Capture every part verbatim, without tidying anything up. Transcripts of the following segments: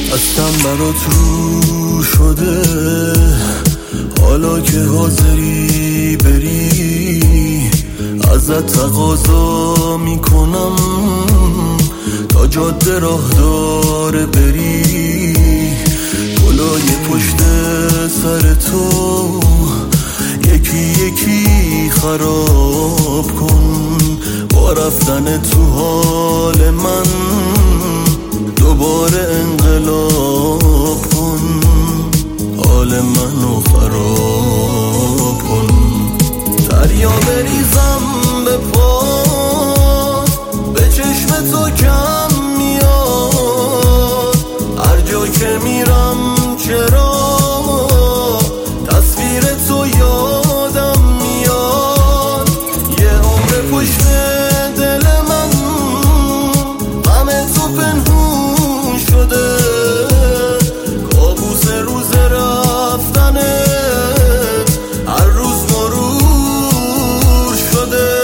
دستم برات رو شده، حالا که حاضری بری ازت تقاضا میکنم تا جاده راه داره بری. گلای پشت سر تو یکی یکی خراب کن، با رفتن تو حال من دوباره انقلاب کن، حال منو خراب کن. دریا بریزم به پات، به چشم تو کم میاد، هر جا که میرم چرا تصویر تو یادم میاد. یه عمر پشت دل من غم تو پنهون شده، کابوس روز رفتنت هر روز مرور شده.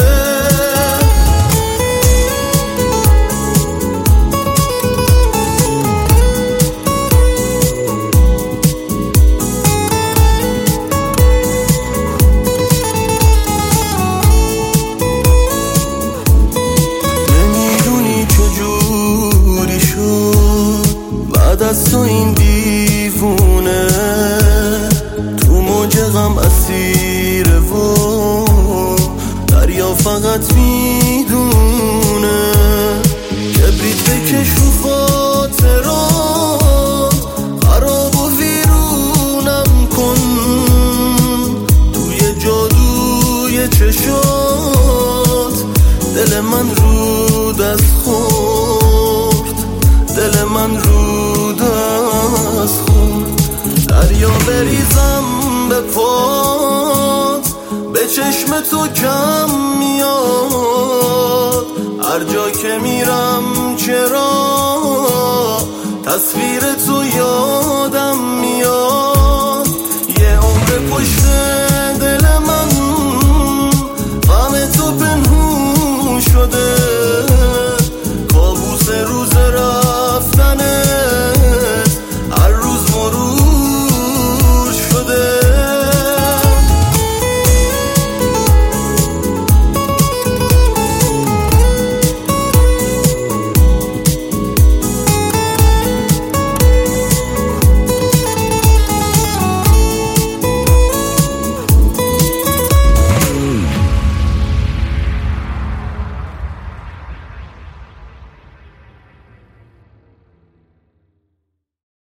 نمیدونی چجوری شد بعد از تو این دیوونه، تو موج غم اسیره و دریا فقط میدونه. کبریت بکش رو خاطرات، خراب و ویرونم کن، توی جادوی چشات دل من رو دست خورد، دل من رو دست خورد. دریا بریزم به پات، به چشم تو کم میاد، هر جا که میرم چرا تصویر تو